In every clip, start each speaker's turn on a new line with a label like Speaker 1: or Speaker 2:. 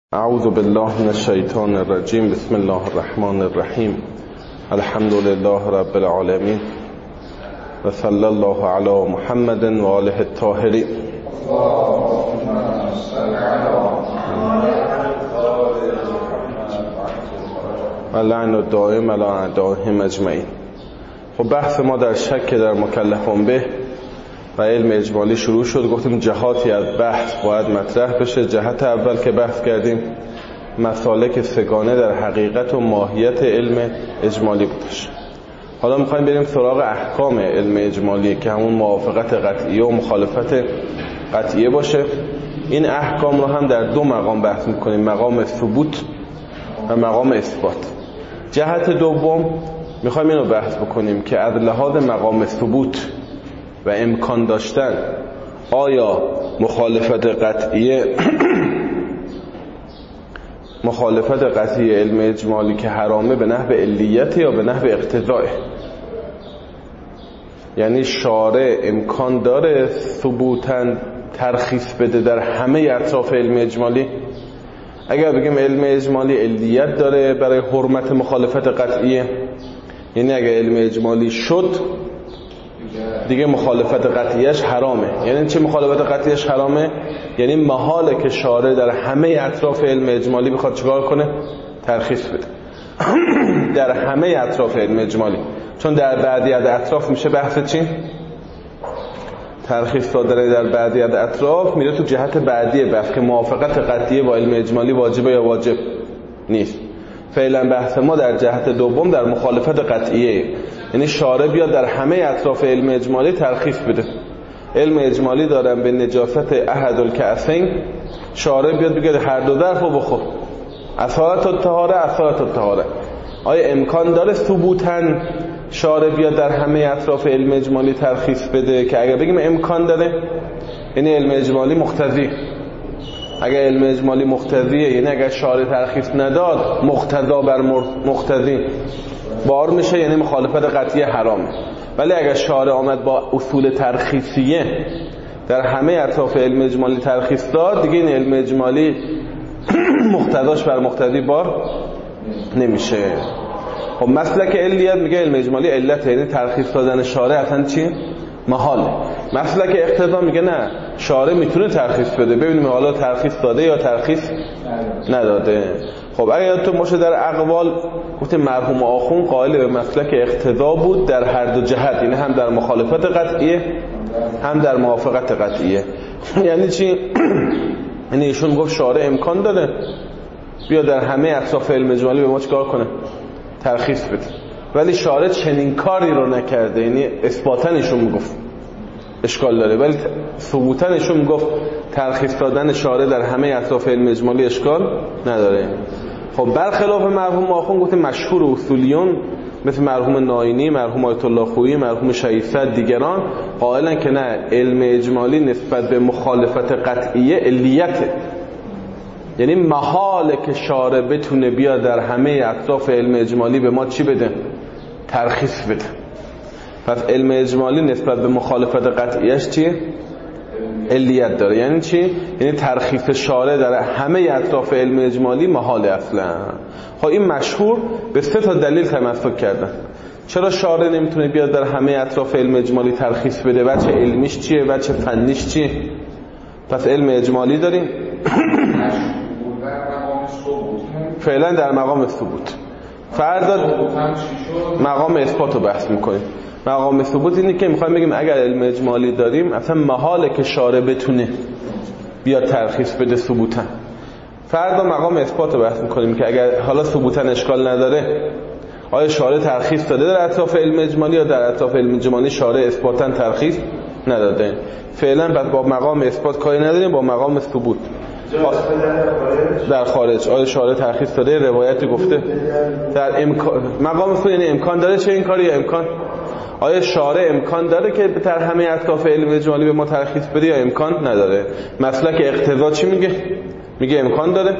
Speaker 1: اعوذ بالله من الشیطان الرجیم. بسم الله الرحمن الرحیم. الحمد لله رب العالمین و صلی الله علی محمد و آله الطاهرین. و لعن الدائم علی اعدائهم اجمعین. خب بحث ما در شک در مکلفون به و علم اجمالی شروع شد. گفتیم جهاتی از بحث باید مطرح بشه. جهت اول که بحث کردیم مسالک سگانه در حقیقت و ماهیت علم اجمالی بودش. حالا میخوایم بریم سراغ احکام علم اجمالی که همون موافقت قطعیه و مخالفت قطعیه باشه. این احکام رو هم در دو مقام بحث میکنیم، مقام ثبوت و مقام اثبات. جهت دوم میخوایم اینو بحث بکنیم که از لحاظ مقام ثبوت و امکان داشتن آیا مخالفت قطعیه علم اجمالی که حرامه به نحو علیت یا به نحو اقتضاء، یعنی شارع امکان داره ثبوتاً ترخیص بده در همه اطراف علم اجمالی؟ اگر بگیم علم اجمالی علیت داره برای حرمت مخالفت قطعیه، یعنی اگر علم اجمالی شد دیگه مخالفت قطعیش حرامه. یعنی چه مخالفت قطعیش حرامه؟ یعنی محاله که شارع در همه اطراف علم اجمالی بخواد چیکار کنه؟ ترخیص بده. در همه اطراف علم اجمالی، چون در بعضی اطراف میشه بحث چی؟ ترخیص دادن در بعضی اطراف میره تو جهت بعدی بحث که موافقت قطعیه با علم اجمالی واجبه یا واجب نیست. فعلا بحث ما در جهت دوم در مخالفت قطعیه، یعنی شارع بیاد در همه اطراف علم اجمالی ترخیص بده. علم اجمالی دارن به نجاست احد الکعبین، شارع بیاد بگه هر دو ظرف رو بخور، اصالت الطهاره. آیا امکان داره ثبوتاً شارع بیاد در همه اطراف علم اجمالی ترخیص بده؟ که اگر بگیم امکان داره یعنی علم اجمالی مقتضی. اگر علم اجمالی مقتضیه یعنی اگر شارع ترخیص نداد مقتضا بر مقتضی بار میشه، یعنی مخالفت قطعی حرامه. ولی اگر شارع آمد با اصول ترخیصیه در همه اطراف علم اجمالی ترخیص داد، دیگه این علم اجمالی مقتضاش بر مقتضی بار نمیشه. خب مسلک علیت میگه علم اجمالی علت، یعنی ترخیص دادن شارع اصلا چیه؟ محاله. مسلک اقتضا میگه نه، شارع میتونه ترخیص بده. ببینیم حالا ترخیص داده یا ترخیص نداده. خب اگر یادتون باشه در اقوال گفتیم مرحوم آخوند قائل به مسلک اقتضا بود در هر دو جهت، یعنی هم در مخالفت قطعیه هم در موافقت قطعیه. یعنی چی؟ یعنی ایشون گفت شارع امکان داره بیا در همه اطراف علم اجمالی به ما چیکار کنه؟ ترخیص بده. ولی شارع چنین کاری رو نکرده، یعنی اثباتاً ایشون میگفت اشکال داره، ولی ثبوتاً ایشون میگفت ترخیص دادن شارع در همه اطراف علم اجمالی اشکال نداره. خب برخلاف مرحوم آخوند گفتیم مشهور اصولیون مثل مرحوم ناینی، مرحوم آیت الله خویی، مرحوم شهید صدر دیگران قائلن که نه، علم اجمالی نسبت به مخالفت قطعیه علیته، یعنی محاله که شارع بتونه بیاد در همه اطراف علم اجمالی به ما چی بده؟ ترخیص بده. پس علم اجمالی نسبت به مخالفت قطعیش چیه؟ علیت داره. یعنی چی؟ یعنی ترخیص شارع در همه اطراف علم اجمالی محاله اصلا. خب این مشهور به 3 تا دلیل تمسک کردن. چرا شارع نمیتونه بیاد در همه اطراف علم اجمالی ترخیص بده؟ وجه علمیش چیه؟ وجه فنیش چیه؟ پس علم اجمالی داریم فعلا در مقام ثبوت. فردا مقام اثبات رو بحث میکنیم. مقام ثبوت اینه که میخوایم بگیم اگر علم اجمالی داریم اصلا محاله که شارع بتونه بیاد ترخیص بده ثبوتاً. فردا مقام اثبات رو بحث میکنیم که اگر حالا ثبوتاً اشکال نداره آیا شارع ترخیص داده در اطراف علم اجمالی یا در اطراف علم اجمالی شارع اثباتاً ترخیص نداده. فعلا بعد با مقام اثبات کاری نداریم، با مقام ثبوت در خارج آیا شارع ترخیص داده؟ روایتی گفته در مقام ثبوت یعنی امکان داره چه این کاری یا امکان؟ آیا شارع امکان داره که در همه اطراف علم اجمالی به ما ترخیص بده یا امکان نداره؟ مسلک اقتضا چی میگه؟ میگه امکان داره.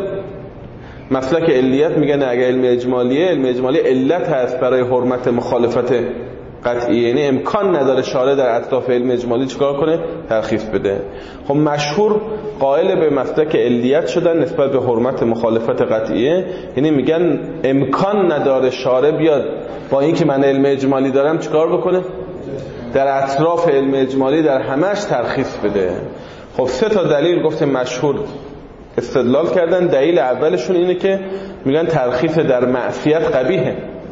Speaker 1: مسلک علیت میگه نه، اگر علم اجمالی علت هست برای حرمت مخالفت قطعیه، یعنی امکان نداره شارع در اطراف علم اجمالی چیکار کنه؟ ترخیص بده. خب مشهور قائل به مسلک علیت شدن نسبت به حرمت مخالفت قطعیه، یعنی میگن امکان نداره شارع بیاد با اینکه من علم اجمالی دارم چیکار بکنه؟ در اطراف علم اجمالی در همش ترخیص بده. خب 3 تا دلیل گفته مشهور استدلال کردن. دلیل اولشون اینه که میگن ترخیص در معصیت قبیحه.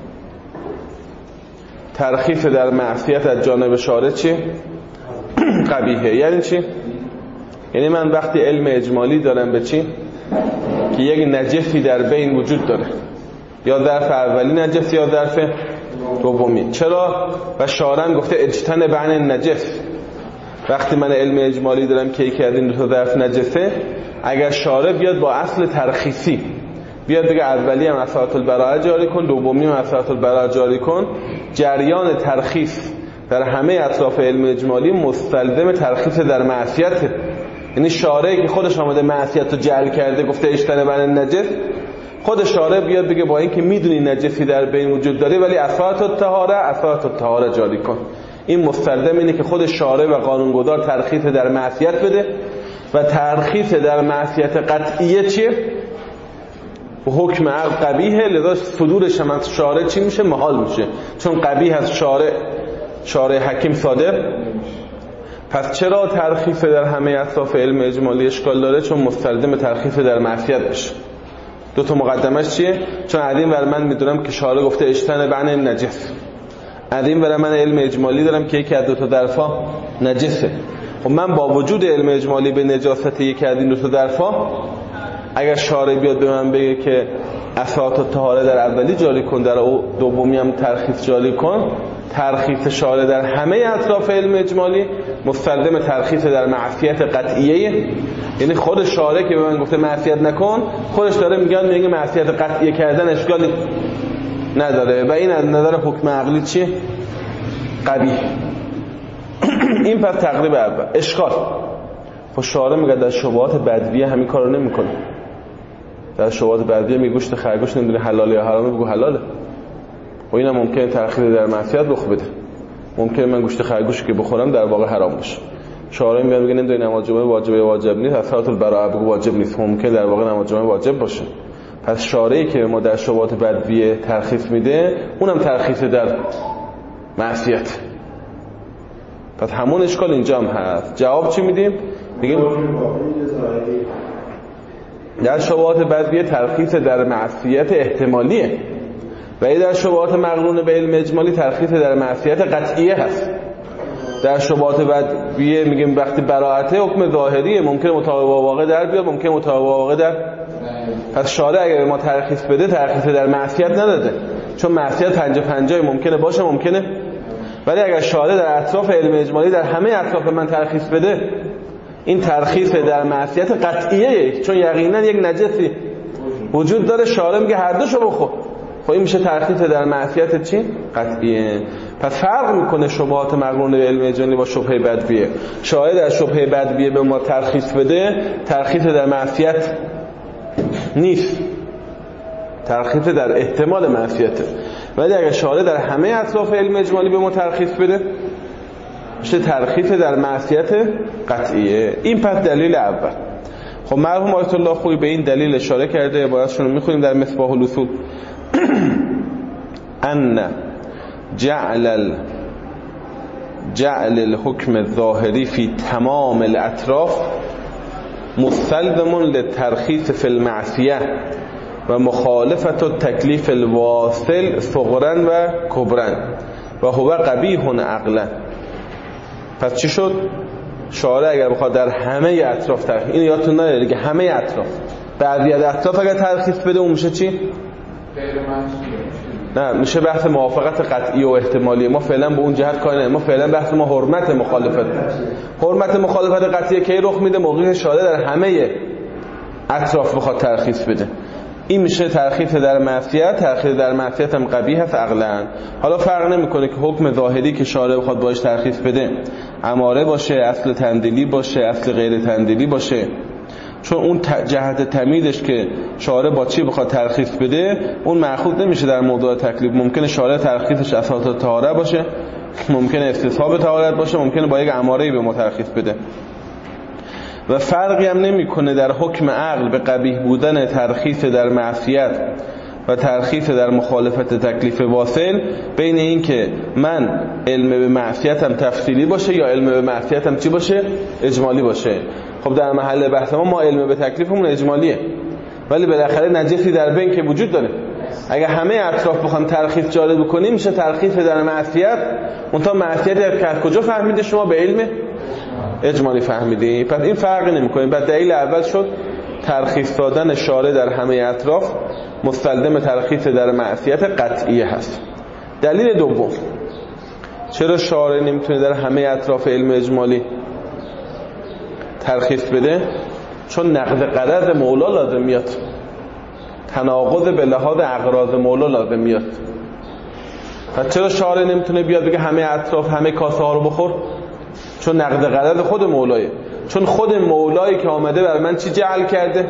Speaker 1: ترخیص در معصیت از جانب شارع چی؟ قبیحه. یعنی چی؟ یعنی من وقتی علم اجمالی دارم به چی؟ که یک نجسی در بین وجود داره، یا ظرف اولی نجس یا ظرف دومی. چرا؟ و شارع گفته اجتنب عن النجس. وقتی من علم اجمالی دارم که یکی از این 2 تا ظرف نجسه، اگر شارع بیاد با اصل ترخیصی بیاد بگه اولی هم اثرات البراءه جاری کن، دومی هم اثرات البراءه جاری کن، جریان ترخیص در همه اطراف علم اجمالی مستلزم ترخیص در معصیت. یعنی شارعی که خودش آمده معصیت رو جعل کرده گفته اجتنب عن النجس، خود شارع بیاد بگه با اینکه میدونی نجسی در بین وجود داره ولی اثرات الطهاره جاری کن. این مستلزم اینه که خود شارع و قانونگذار ترخیص در معصیت بده. و ترخیص در معصیت قطعیه چیه؟ حکم قبیحه، لذا صدورش هم از شارع چی میشه؟ محال میشه، چون قبیح از شارع حکیم صادر. پس چرا ترخیص در همه اطراف علم اجمالی اشکال داره؟ چون مستلزم ترخیص در معصیت بشه. 2 تا مقدمش چیه؟ چون از این ور من میدونم که شارع گفته اجتنب عن النجس، از این ور من علم اجمالی دارم که یکی از 2 تا ظرفا نجسه. خب من با وجود علم اجمالی به نجاست یکی از این 2 تا ظرفا، اگر شارع بیاد به من بگه که اثرات الطهاره در اولی جاری کن، در دومی هم ترخیص جاری کن، ترخیص شارع در همه اطراف علم اجمالی مستلزم ترخیص در معصیت قطعیه. یعنی خود شارع که به من گفته معصیت نکن، خودش داره میگه معصیت قطعیه کردن اشکالی نداره و این از نظر حکم عقلی چیه؟ قبیح. این پس تقریب اول. اشکال خب شارع میگه در شبهات بدویه همین کارو نمیکنه. در شبهات بدویه میگه گوشت خرگوش نمیدونه حلاله یا حرامه، بگو حلاله. و اینم ممکنه تأخیر در معصیت رخ بده. ممکنه من گوشت خرگوش که بخورم در واقع حرام باشه. شارع میگه نمیدونه نماز جمعه واجبه یا واجب نیست، اثرات البراءه بگو واجب نیست، ممکنه در واقع نماز جمعه واجب باشه. پس شارعی که ما در شبهات بدویه ترخیص میده، اونم ترخیص در معصیت. پس همون اشکال اینجا هم هست. جواب چی میدیم؟ میگیم در شبهات بدویه ترخیص در معصیت احتمالیه، ولی در شبهات مقرون به علم اجمالی ترخیص در معصیت قطعیه هست. در شبهات بدویه میگیم وقتی براءته حکم ظاهریه، ممکنه مطابق با واقع در بیاد، ممکنه مطابق با واقع در. پس شارع اگر ما ترخیص بده ترخیص در معصیت نداده، چون معصیت 50-50 ممکنه باشه ممکنه. ولی اگر شارع در اطراف علم اجمالی در همه اطراف من ترخیص بده، این ترخیص در معصیت قطعیه، چون یقینا یک نجسی وجود داره، شارع میگه هر دوشو بخور. خب این میشه ترخیص در معصیت چی؟ قطعیه. پس فرق میکنه شبهات مقرون به علم اجمالی با شبهه بدویه. شارع در شبهه بدویه به ما ترخیص بده، ترخیص در معصیت نیست، ترخیص در احتمال معصیته. ولی اگر شارع در همه اطراف علم اجمالی به ما ترخیص بده، میشه ترخیص در معصیت قطعیه. این پس دلیل اول. خب مرحوم آیت الله خویی به این دلیل اشاره کرده، عبارتشون رو میخونیم در مصباح الاصول. ان جعل الحکم الظاهری فی تمام الاطراف مستلزم للترخیص فی المعصیه و مخالفت التکلیف الواصل صغرا و کبرا و هو قبیح عقلا. پس چی شد؟ شارع اگر بخواد در همه اطراف ترخیص، این یادتون نره دیگه، همه اطراف، بعضی از اطراف اگر ترخیص بده اون میشه چی؟ نه، میشه بحث موافقت قطعی و احتمالی. ما فعلا به اون جهت کاری نداریم، ما فعلا بحث ما حرمت مخالفت. حرمت مخالفت قطعی کی رخ میده؟ موقعی شارع در همه اطراف بخواد ترخیص بده. این میشه ترخیص در معصیت. ترخیص در معصیت هم قبیح است عقلا. حالا فرق نمیکنه که حکم ظاهری که شارع بخواد باش ترخیص بده اماره باشه، اصل تندیلی باشه، اصل غیر تندیلی باشه، چون اون جهت تمیزش که شارع با چی بخواد ترخیص بده اون مأخوذ نمیشه در موضوع تکلیف. ممکنه شارع ترخیصش اثرات طهاره باشه، ممکنه استصحاب طهارت باشه، ممکنه با یک اماره‌ای به ما ترخیص بده. و فرقی هم نمیکنه در حکم عقل به قبیح بودن ترخیص در معصیت و ترخیص در مخالفت تکلیف واصل بین این که من علم به معصیتم تفصیلی باشه یا علم به معصیتم چی باشه؟ اجمالی باشه. خب در محل بحث ما علم به تکلیفمون اجمالیه، ولی بالاخره نجسی در بین که وجود داره. اگه همه اطراف بخوام ترخیص جاری بکنیم میشه ترخیص در معصیت. اونتا معصیت که از کجا فهمیده شما؟ به علم اجمالی فهمیدی. پس این فرقی نمی‌کنه. بعد دلیل اول شد ترخیص دادن شارع در همه اطراف مستلزم ترخیص در معصیت قطعیه هست. دلیل دوم چرا شارع نمیتونه در همه اطراف علم اجمالی ترخیص بده؟ چون نقض غرض مولا لازم میاد، تناقض به لحاظ اغراض مولا لازم میاد. پس چرا شارع نمیتونه بیاد بگه همه اطراف همه کاسه ها رو بخور؟ چون نقض غرض خود مولایه. چون خود مولایی که آمده بر من چی جعل کرده؟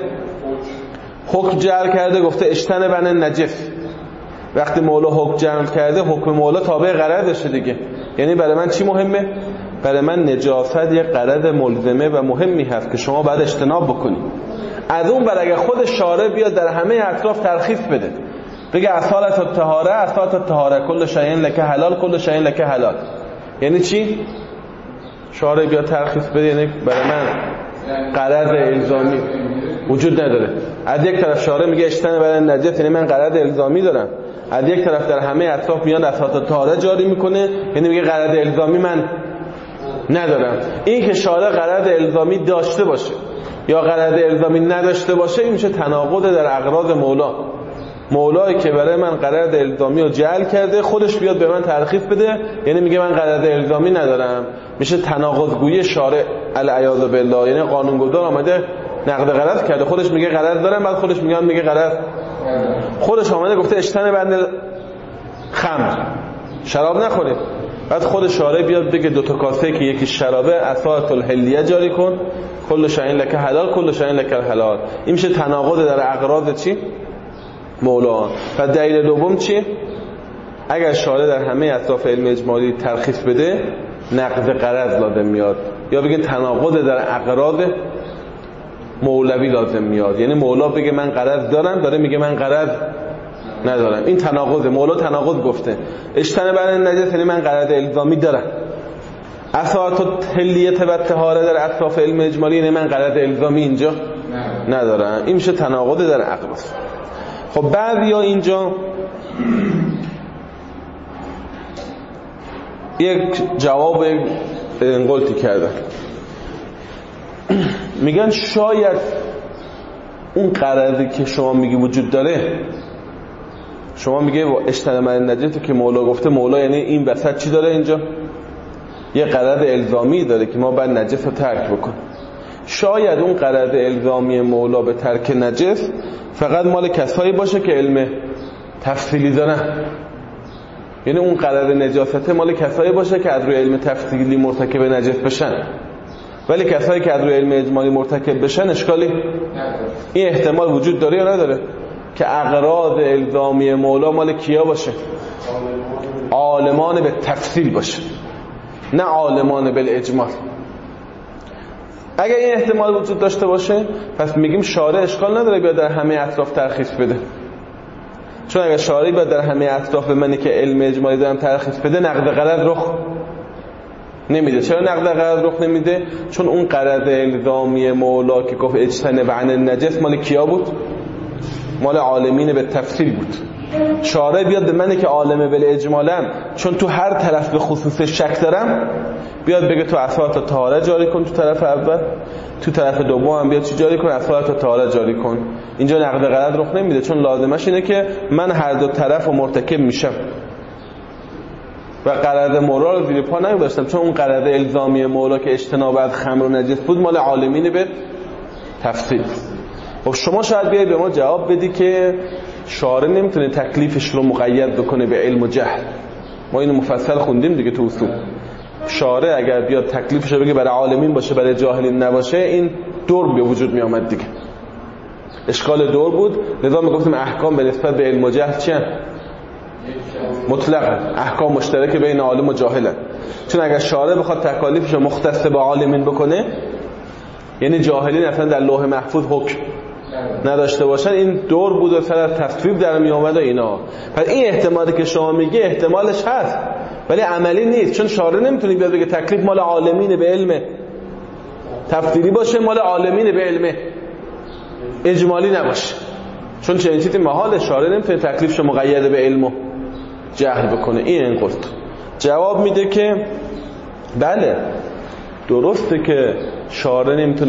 Speaker 1: حکم جعل کرده، گفته اجتنبوا النجس. وقتی مولا حکم جعل کرده، حکم مولا تابع غرضشه دیگه. یعنی برای من چی مهمه؟ برای من نجاست یک غرض ملزمه و مهمی هست که شما باید اجتناب بکنید. از اون بر اگه خود شارع بیاد در همه اطراف ترخیص بده، بگه اصالت الطهاره اصالت الطهاره کل شیء لک حلال کل شیء لک حلال، یعنی چی؟ شارع بیاد ترخیص بده یعنی برای من غرض الزامی وجود نداره. از یک طرف شارع میگه اجتنب النجس، یعنی من غرض الزامی دارم. از یک طرف در همه اطراف میاد اصالت الطهاره جاری میکنه، یعنی میگه غرض الزامی من ندارم. این که شارع غرض الزامی داشته باشه یا غرض الزامی نداشته باشه، این میشه تناقض در اغراض مولا. مولایی که برای من غرض الزامی رو جعل کرده خودش بیاد به من ترخیص بده، یعنی میگه من غرض الزامی ندارم. میشه تناقض گویی شارع العیاذ بالله. یعنی قانونگذار آمده نقد غرض کرده، خودش میگه غرض دارم، بعد خودش میگه غرض. خودش آمده گفته اجتنب خمر، شراب نخورید، بعد خود شارع بیاد بگه دو تا کاسه که یکی شرابه اصالت الحلیه جاری کن کل شیء لک حلال کل شیء لک حلال. این میشه تناقض در اغراض چی؟ مولا. و دلیل دوم چیه؟ اگر شارع در همه اطراف علم اجمالی ترخیص بده نقض غرض لازم میاد، یا بگین تناقض در اغراض مولوی لازم میاد. یعنی مولا بگه من غرض دارم، داره میگه من غرض ندارم. این تناقض. مولا تناقض گفته اجتنب النجس، یعنی من غرض الزامی دارم. اصالت الحلیه و طهاره در اطراف علم اجمالی، یعنی من غرض الزامی اینجا ندارم. این میشه تناقض در اغراض. خب بعضیا اینجا یک جواب انقلتی کردن، میگن شاید اون غرضی که شما میگی وجود داره، شما میگه اجتنب النجس که مولا گفته، مولا یعنی این وسط چی داره اینجا؟ یه غرض الزامی داره که ما باید نجس رو ترک بکنیم. شاید اون غرض الزامی مولا به ترک نجس فقط مال کسایی باشه که علم تفصیلی دارن. یعنی اون غرض نجاسته مال کسایی باشه که از روی علم تفصیلی مرتکب نجس بشن، ولی کسایی که از روی علم اجمالی مرتکب بشن اشکالی. این احتمال وجود داره یا نداره که اغراض الزامی مولا مال کیا باشه؟ عالمان به تفصیل باشه، نه عالمان بالاجمال. اگر این احتمال وجود داشته باشه پس میگیم شارع اشکال نداره بیاد در همه اطراف ترخیص بده. چون اگر شارع بیاد در همه اطراف به منی که علم اجمالی دارم ترخیص بده، نقض غرض رخ نمیده. چرا نقض غرض رخ نمیده؟ چون اون غرض الزامی مولا که گفت اجتنب عن النجس مال کیا بود؟ مال عالمین به تفصیل بود. شارع بیاد به منی که عالم بالاجمالم، چون تو هر طرف به خصوص شک دارم، بیاد بگه تو اصالت الطهاره جاری کن تو طرف اول، تو طرف دوم هم بیاد چی جاری کن؟ اصالت الطهاره جاری کن. اینجا نقض غرض رخ نمیده، چون لازمش اینه که من هر دو طرف رو مرتکب میشم و غرض مولا رو زیر پا نگذاشتم. چون اون غرض الزامی مولا که اجتناب از خمر و نجس بود مال عالمین به تفصیل. خب شما شاید بیاید به ما جواب بدی که شارع نمیتونه تکلیفش رو مقید بکنه به علم و جهل. ما اینو مفصل خوندیم دیگه تو اصول. شارع اگر بیاد تکلیفش رو بگه برای عالمین باشه برای جاهلین نباشه، این دور به وجود می آمد دیگه. اشکال دور بود. لذا میگفتیم احکام به نسبت به علم و جهل چی هست؟ مطلق، احکام مشترک بین عالم و جاهل. چون اگر شارع بخواد تکالیفش رو مختص به عالمین بکنه، یعنی جاهلین اصلا در لوح محفوظ حکم نداشته باشن، این دور بود و سر از تصویب در می اومد و اینا. پس این احتمالی که شما میگه احتمالش هست ولی عملی نیست، چون شارع نمیتونه بیاد بگه تکلیف مال عالمین به علم تفصیلی باشه، مال عالمین به علم اجمالی نباشه، چون چنین چیزی محاله. شارع نمیتونه تکلیفش مقید به علم و جهل بکنه. این گفت جواب میده که بله درسته که شارع نمیتونه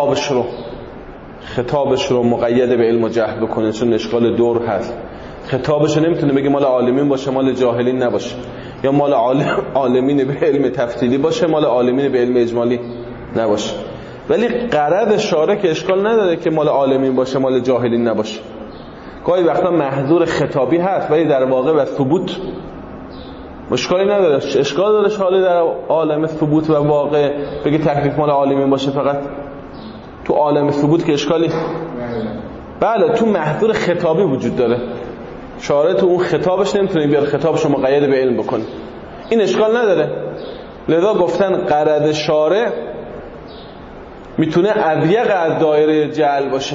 Speaker 1: خطابش رو مقید به علم و جهل بکنه، چون اشکال دور هست. خطابش رو نمیتونه بگه مال عالمین باشه مال جاهلین نباشه، یا مال عالمین به علم تفصیلی باشه مال عالمین به علم اجمالی نباشه. ولی غرض شارع که اشکال نداره که مال عالمین باشه مال جاهلین نباشه. گاهی وقتا محظور خطابی هست ولی در واقع و ثبوت اشکالی نداره. اشکال داره شارع در عالم ثبوت و واقع بگه تکلیف مال عالمین باشه فقط تو عالم ثبوت که اشکالی؟ بله تو محظور خطابی وجود داره. شارع تو اون خطابش نمیتونه بیاد خطابش رو مقید به علم بکنه، این اشکال نداره. لذا گفتن غرض شارع میتونه اضیق از دایره جعل باشه.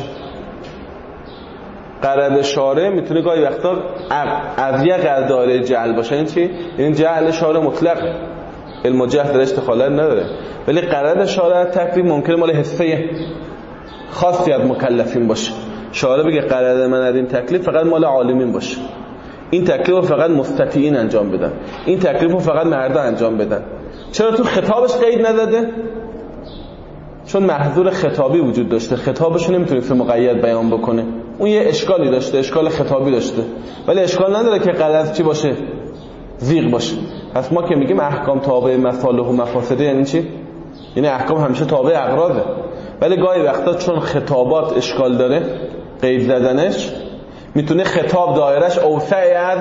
Speaker 1: غرض شارع میتونه گاهی وقتا اضیق از دایره جعل باشه. این چی؟ این جعل شارع مطلق، علم و جهل درش دخالت نداره، ولی غرض شارع تکلیف ممکنه مال حصه خاصی از مکلفین باشه. شارع بگه غرض من از این تکلیف فقط مال عالمین باشه، این تکلیف رو فقط مستطیعین انجام بدن، این تکلیف رو فقط مردا انجام بدن. چرا تو خطابش قید نداده؟ چون محظور خطابی وجود داشته، خطابش نمیتونه مقید بیان بکنه. اون یه اشکالی داشته، اشکال خطابی داشته، ولی اشکال نداره که غرض چی باشه؟ زیغ باشه. پس ما که میگیم احکام تابع مصالح و مفاسد یعنی چی؟ یعنی احکام همیشه تابع اغراضه، ولی گاهی وقتا چون خطابات اشکال داره قید زدنش، میتونه خطاب دایرش اوسع از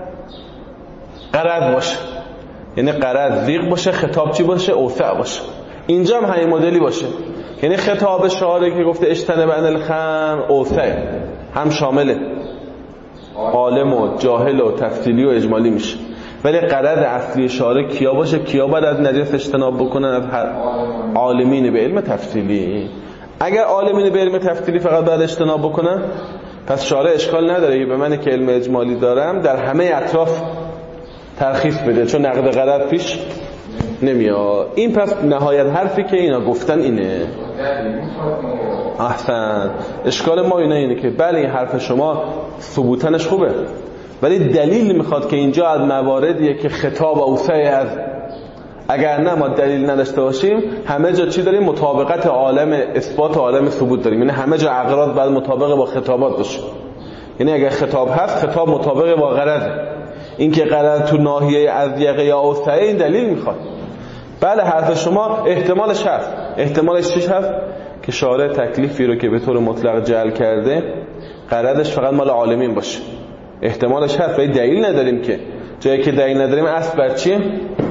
Speaker 1: غرض باشه، یعنی غرض زیغ باشه، خطاب چی باشه؟ اوسع باشه. اینجا هم همین مدلی باشه، یعنی خطاب شارع که گفته اجتنب عن الخمر اوسع، هم شامل عالم و جاهل و تفصیلی و اجمالی میشه، ولی غرض اصلی شارع کیا باشه؟ کیا باید از نجس اجتناب بکنن؟ از عالمین به علم تفصیلی. اگر عالمین به علم تفصیلی فقط باید اجتناب بکنن، پس شارع اشکال نداره که به من که علم اجمالی دارم در همه اطراف ترخیص بده، چون نقد غرض پیش نمیاد. این پس نهایت حرفی که اینا گفتن اینه. احسن. اشکال ما اینه که بله این حرف شما ثبوتنش خوبه، ولی دلیل میخواد که اینجا از مواردیه که خطاب اوسع از، اگر نه ما دلیل نداشته باشیم همه جا چی داریم؟ مطابقت عالم اثبات و عالم ثبوت داریم، یعنی همه جا اغراض باید مطابق با خطابات باشه. یعنی اگر خطاب هست خطاب مطابق با غرضه، این که غرض تو ناحیه اضیق یا اوسع این دلیل میخواد. بله حرف شما احتمالش هست. احتمالش چیش هست؟ که شارع تکلیفی رو که به طور مطلق جعل کرده غرضش فقط مال عالمین باشه. احتمالش هست، ولی دلیل نداریم. که جایی که دلیل نداریم اصل بر چیه؟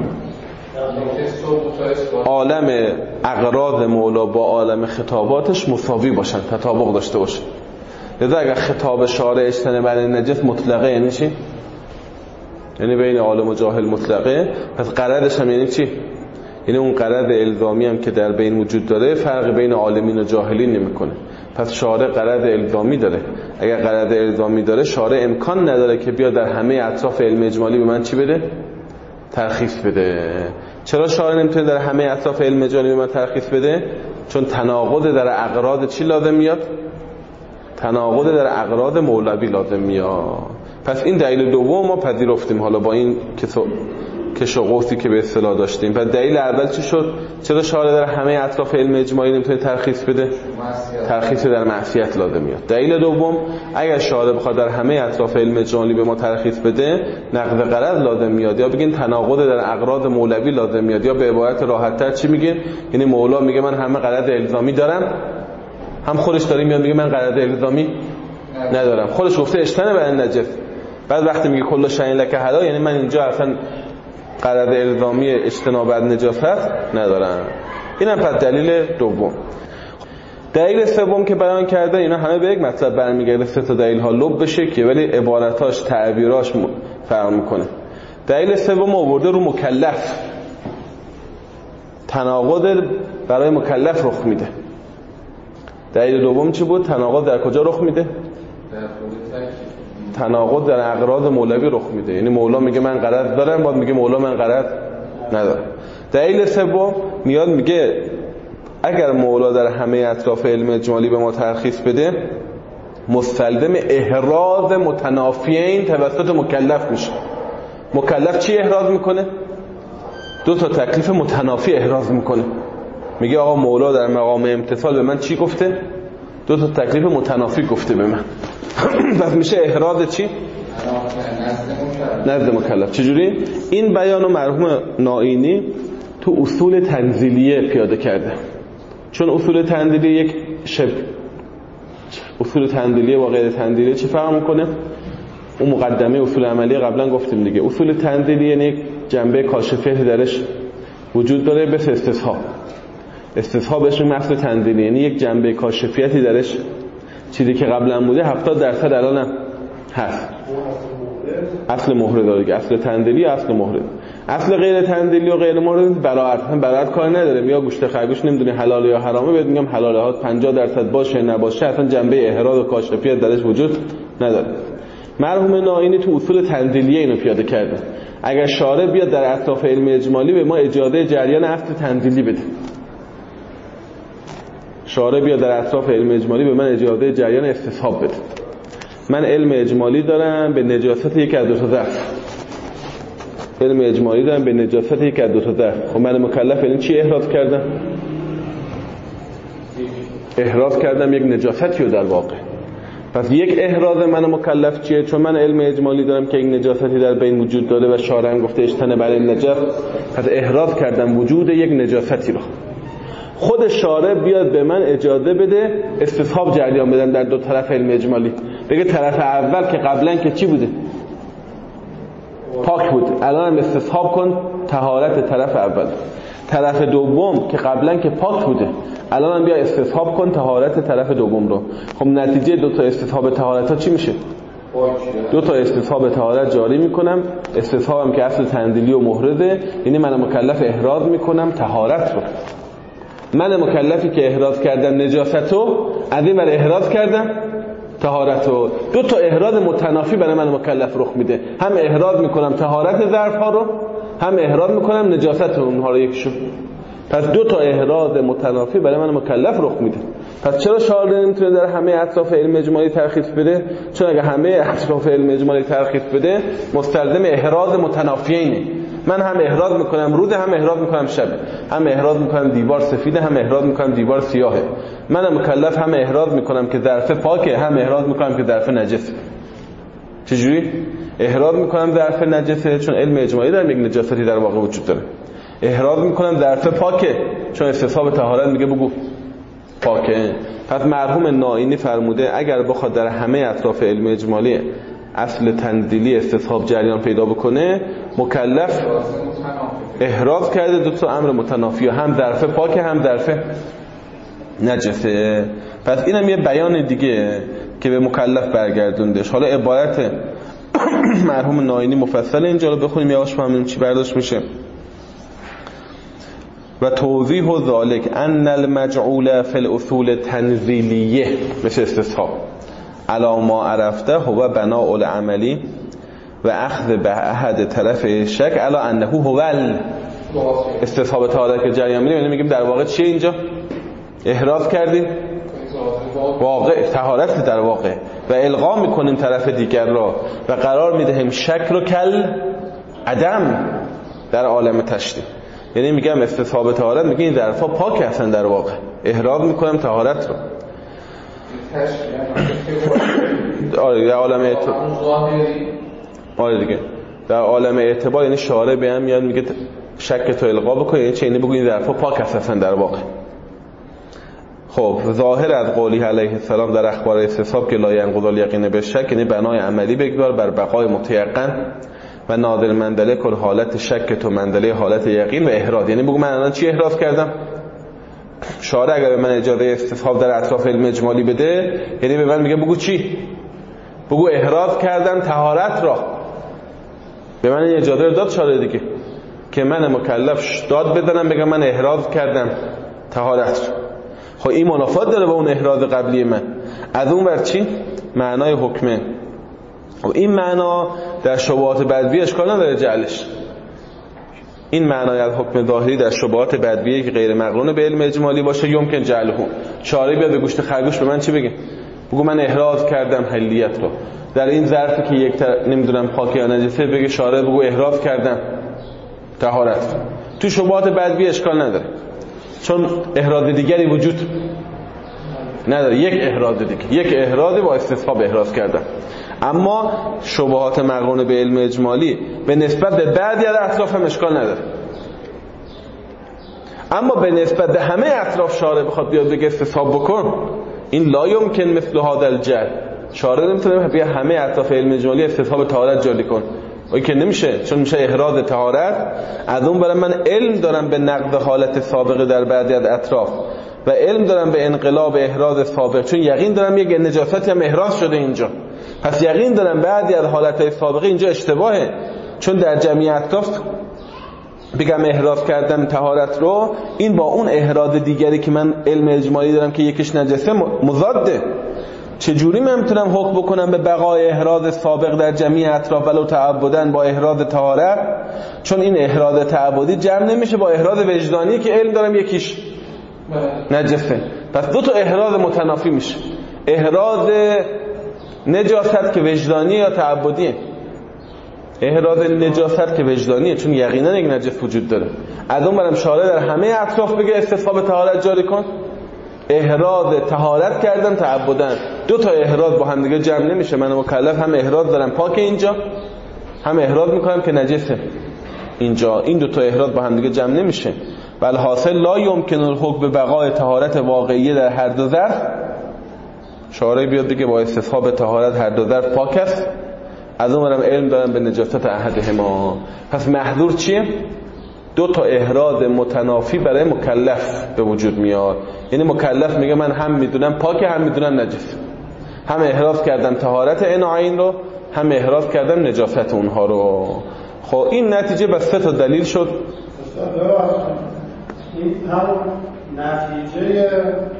Speaker 1: عالم اغراض مولا با عالم خطاباتش مساوی باشن، تطابق داشته باشن. لذا اگر خطاب شارع اجتنب عن النجس مطلقه یعنی چی؟ یعنی بین عالم و جاهل مطلقه، پس غرضش هم یعنی چی؟ یعنی اون غرض الزامی هم که در بین وجود داره فرق بین عالمین و جاهلین نمیکنه. پس شارع غرض الزامی داره. اگر غرض الزامی داره شارع امکان نداره که بیا در همه اطراف علم اجمالی به من چی بده؟ ترخیص بده. چرا شارع نمیتونه در همه اطراف علم اجمالی به من ترخیص بده؟ چون تناقض در اغراض چی لازم میاد؟ تناقض در اغراض مولوی لازم میاد. پس این دلیل دوم ما پذیرفتیم. حالا با این کش و قوسی که به اصطلاح داشتیم. پس دلیل اول چی شد؟ چرا شارع در همه اطراف علم اجمالی نمیتونه ترخیص بده؟ ترخیص در معصیت لازم میاد. دلیل دوم اگر شارع بخواد در همه اطراف علم اجمالی به ما ترخیص بده نقض غرض لازم میاد، یا بگین تناقض در اغراض مولوی لازم میاد، یا به عبارت راحت‌تر چی میگه؟ یعنی مولا میگه من همه غرض الزامی دارم، هم خودش داره میاد میگه من غرض الزامی ندارم. خودش گفته اجتنب عن النجس، بعد وقتی میگه کل شیء لک حلال یعنی من اینجا اصلا غرض الزامی اجتناب از نجاست ندارم. اینم پس دلیل دوم. دلیل سوم که بیان کرده اینا همه به یک مطلب برمیگرده، سه تا دلیل ها لب بشه که ولی عبارتاش تعبیراش فرق میکنه. دلیل سوم آورده رو مکلف، تناقض برای مکلف رخ میده. دلیل دوم چی بود؟ تناقض در کجا رخ میده؟ تناقض در اغراض مولوی رخ میده. یعنی مولا میگه من غرض دارم، بعد میگه مولا من غرض ندارم. دلیل سوم میاد میگه اگر مولا در همه اطراف علم اجمالی به ما ترخیص بده، مستلزم احراز متنافیین توسط مکلف میشه. مکلف چی احراز میکنه؟ دو تا تکلیف متنافی احراز میکنه. میگه آقا مولا در مقام امتثال به من چی گفته؟ دو تا تکلیف متنافی گفته به من. پس میشه احراز چی؟ نزد مکلف. چجوری؟ این بیانو مرحوم نائینی تو اصول تنزیلیه پیاده کرده. چون اصول تنزیلیه یک اصول تنزیلیه با غیر تنزیلیه چه فرق میکنه؟ اون مقدمه اصول عملی قبلا گفتیم دیگه. اصول تنزیلیه یعنی یک جنبه کاشفیتی درش وجود داره، مثل استصحاب. استصحاب بهش میگن اصل تنزیلی، یعنی یک جنبه کاشفیتی درش، چیزی که قبلا بوده 70% الان هم هست. اصل مهره داره دیگه، اصل تنزیلی و اصل مهره. اصل غیر تنزیلی و غیر مهره برات کار نداره. یا گوشت خرگوش نمیدونی حلال یا حرامه، بهت میگم حلاله ها 50% باشه نباشه، اصلا جنبه احراز و کاشفیت درش وجود نداره. مرحوم نائینی تو اصول تنزیلیه اینو پیاده کرده. اگر شارع بیاد در اطراف علم اجمالی به ما اجازه جریان اصل تنزیلی بده، شارع بیاد در اطراف علم اجمالی به من اجازه جریان استصحاب بده. من علم اجمالی دارم به نجاست یک از دو تا ظرف، علم اجمالی دارم به نجاست یک از دو تا ظرف. خب من مکلف این چی احراز کردم؟ احراز کردم یک نجاستی رو در واقع. پس یک احراز من مکلف چیه؟ چون من علم اجمالی دارم که یک نجاستی در بین وجود داره و شارع هم گفته اجتنب النجس، پس احراز کردم وجود یک نجاستی رو. خود شارع بیاد به من اجازه بده استصحاب جریان بدم در دو طرف علم اجمالی. بگه طرف اول که قبلا که چی بوده؟ پاک بود، الان هم استصحاب کن طهارت طرف اول. طرف دوم که قبلا که پاک بوده، الان هم بیا استصحاب کن طهارت طرف دوم رو. خب نتیجه دو تا استصحاب طهارت ها چی میشه؟ دو تا استصحاب طهارت جاری میکنم. استصحابم که اصل تنزیلی و محرزه، یعنی من مکلف احراز میکنم طهارت رو. من مکلفی که احراز کردم نجاستو، از این برای احراز کردم طهارتو. دو تا احراز متنافی برای من مکلف رخ میده. هم احراز میکنم طهارت ظرف ها رو، هم احراز میکنم نجاست اونها رو یکشون. پس دو تا احراز متنافی برای من مکلف رخ میده. پس چرا شارع نمیتونه در همه اطراف علم اجمالی ترخیص بده؟ چون اگه همه اطراف علم اجمالی ترخیص بده مستلزم احراز متنافیینه. من هم احراز میکنم روز، هم احراز میکنم شب، هم احراز میکنم دیوار سفیده، هم احراز میکنم دیوار سیاهه. من مکلف هم احراز میکنم که ظرف پاکه، هم احراز میکنم که ظرف نجسه. چجوری؟ احراز میکنم ظرف نجسه چون علم اجمالی در یک نجاستی در واقع وجود داره. احراز میکنم ظرف پاکه چون استصحاب طهارت میگه بگو پاکه. پس مرحوم نائینی فرموده اگر بخواد در همه اطراف علم اجمالی اصل تنزیلی استصحاب جریان پیدا بکنه، مکلف احراز کرده دو تا امر متنافی، هم ظرف پاکه هم ظرف نجسه. پس اینم یه بیان دیگه که به مکلف برگردوندش. حالا عبارت مرحوم نائینی مفصل اینجا رو بخونیم یواش فهمیم چی برداشت میشه. و توضیح ذالک ان المجعول فی الاصول تنزیلیه مثل استصحاب علی ما عرفته هو بناء العملی و اخذ به احد طرف شک علی انه هو استصحاب طهارت که جریان میده. یعنی میگیم در واقع چیه اینجا؟ احراز کردیم واقع طهارت در واقع و الغا میکنیم طرف دیگر را و قرار میدهیم شک رو کل عدم در عالم تشریع. یعنی میگم استصحاب طهارت میگه این ظرفا پاک هستن، در واقع احراز میکنم طهارت رو. آره در عالم اعتبار، آره دیگه در عالم اعتبار یعنی شارع به هم میاد میگه شک تو الغا بکن، یعنی چه؟ یعنی بگو این ظرفا پاک هستن در واقع. خب ظاهر از قولی علیه السلام در اخبار استصحاب که لا ینقض الیقین بالشک، یعنی بنای عملی بگذار بر بقای متیقن و نادر مندله کل حالت شک تو مندله حالت یقین و احراز. یعنی بگو من الان چی احراز کردم؟ شارع اگر به من اجازه استصحاب در اطراف علم اجمالی بده، یعنی به من میگه بگو چی؟ بگو احراز کردم طهارت را. به من این اجازه رو داد شارع دیگه که من مکلف داد بدنم بگم من احراز کردم طهارت رو. خب این منافات داره با اون احراز قبلی من. از اون ور چی؟ معنای حکمه. و این معنا در شبهات بدوی اشکال نداره جعلش. این معنای از حکم ظاهری در شبهات بدوی که غیر مقرون به علم اجمالی باشه یمکن جعله. شارع بیاد به گوشت خرگوش به من چی بگه؟ بگو من احراز کردم حلیت رو. در این ظرفی که یک نمیدونم پاک یا نجسه بگه شارع بگو احراز کردم طهارت. تو شبهات بدوی اشکال نداره چون احراز دیگری وجود نداره. یک احراز دیگه، یک احراز با استصحاب احراز کردن. اما شبهات مقرون به علم اجمالی به نسبت به بعضی از اطراف هم اشکال نداره. اما به نسبت به همه اطراف شارع بخواد بیاد بگه استصحاب بکن، این لا یمکن مثل هذا الجعل. شارع نمیتونه بیا همه اطراف علم اجمالی استصحاب طهارت جاری کن. این که نمیشه، چون میشه احراز طهارت. از اون برای من علم دارم به نقض حالت سابقه در بعضی از اطراف و علم دارم به انقلاب احراز سابق، چون یقین دارم یک نجاستی هم احراز شده اینجا. پس یقین دارم بعضی از حالتهای سابقه اینجا اشتباهه، چون در جمعی اطراف بگم احراز کردم طهارت رو، این با اون احراز دیگری که من علم اجمالی دارم که یکیش نجسه مضاده. چجوری من میتونم حکم بکنم به بقای احراز سابق در جمعی اطراف ولو تعبدن با احراز طهارت؟ چون این احراز تعبدی جمع نمیشه با احراز وجدانی که علم دارم یکیش نجسه. پس دو تا احراز متنافی میشه. احراز نجاست که وجدانی یا تعبدیه. احراز نجاست که وجدانیه چون یقینا یک نجس وجود داره. از اون برم شارع در همه اطراف بگه استصحاب طهارت جاری کن. احراز طهارت کردم تعبدن. دو تا احراز با هم دیگه جمع نمیشه. من مکلف هم احراز دارم پاک اینجا، هم احراز میکنم که نجسه اینجا. این دو تا احراز با هم دیگه جمع نمیشه. بل حاصل لا یمکن الحکم به بقای طهارت واقعیه در هر دو ظرف. شارع بیاد دیگه با استصحاب طهارت هر دو ظرف پاک است. از اون برم علم دارم به نجاست احدهما. پس محظور چیه؟ دو تا احراز متنافی برای مکلف به وجود میاد. یعنی مکلف میگه من هم میدونم پاک هم میدونم نجس، هم احراز کردم طهارت این و عین رو، هم احراز کردم نجاست اونها رو. خب این نتیجه بس سه تا دلیل شد.
Speaker 2: این همون نتیجه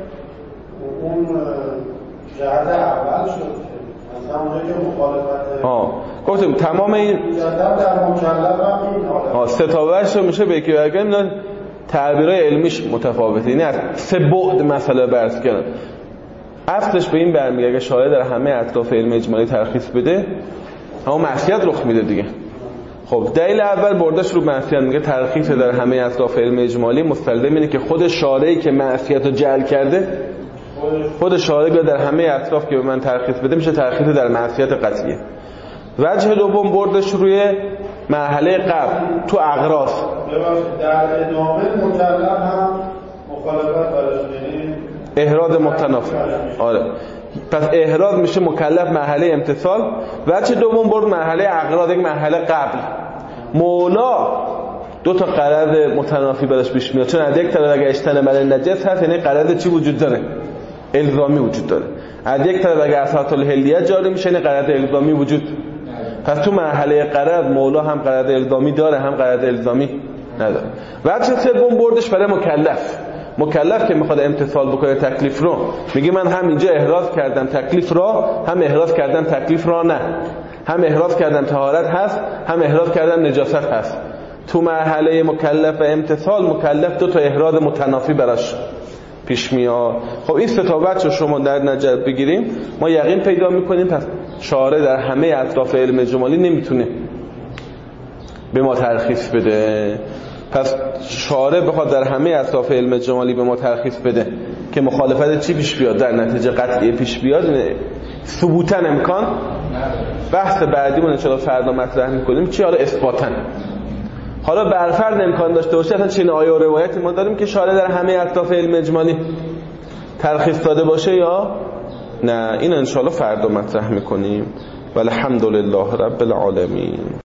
Speaker 2: اون جهت اول شد. مثلا اونجا که مخالفت
Speaker 1: گفتیم تمام این
Speaker 2: در مکلف هم این حالت
Speaker 1: سه تا وجه میشه به یکی برگردیم. اینا تعبیرای علمیش متفاوته. یعنی از سه بعد مسئله بررسی کردن. اصلش به این برمیگرده که شارع در همه اطراف علم اجمالی ترخیص بده اما معصیت رخ میده دیگه. خب دلیل اول برداشت رو معصیت میگه ترخیص در همه اطراف علم اجمالی مستلزم اینه که خود شارعی که معصیت رو جعل کرده، خود شارع بیاد در همه اطراف که به من ترخیص بده میشه ترخیص در معصیت قطعیه. وجه دوم بردش روی مرحله قبل تو اغراض.
Speaker 2: در ادامه مکلف هم مخالفت براش یعنی
Speaker 1: احراز متنافی. آره پس احراز میشه مکلف مرحله امتثال. وجه دوم برد مرحله اغراض، یک مرحله قبل. مولا دو تا غرض متنافی براش پیش میاد، چون از یک طرف اگه اجتناب النجس هست یعنی غرض چی وجود داره؟ الزامی وجود داره. از یک طرف اگه اصالت الحلیت جاری میشه یعنی غرض الزامی وجود. پس تو مرحله غرض مولا هم غرض الزامی داره هم غرض الزامی نداره. وجه سوم بردش برای مکلف که میخواد امتثال بکنه تکلیف رو، میگه من هم اینجا احراز کردم تکلیف را، هم احراز کردم تکلیف را نه، هم احراز کردم طهارت هست، هم احراز کردم نجاست هست. تو مرحله مکلف و امتثال مکلف دو تا احراز متنافی براش پیش میاد. خب این سه تا وجه شما در نظر بگیریم ما یقین پیدا میکنیم پس شارع در همه اطراف علم اجمالی نمیتونه به ما ترخیص بده. پس شارع بخواد در همه اطراف علم اجمالی به ما ترخیص بده که مخالفت چی پیش بیاد در نتیجه قطعی پیش بیاد، ثبوتن امکان. بحث بعدیمون ان شاء الله فردا مطرح میکنیم چی حالا اثباتن. حالا برفرض امکان داشته باشه اصلا چنین آیه و روایتی ما داریم که شارع در همه اطراف علم اجمالی ترخیص داده باشه یا نه، این ان شاء الله فردا مطرح میکنیم. والحمدلله رب العالمین.